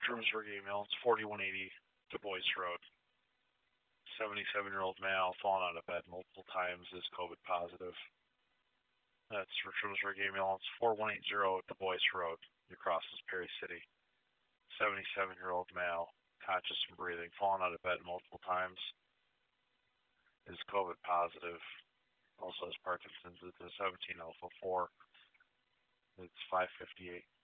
Trumansburg ambulance, 4180 Du Bois Road. 77-year-old male fallen out of bed multiple times is COVID positive. That's for Trumansburg ambulance, 4180 Du Bois Road. New Crossings, Perry City. 77-year-old male, conscious and breathing, fallen out of bed multiple times is COVID positive. Also has Parkinson's. It's a 17 alpha 4. It's 558.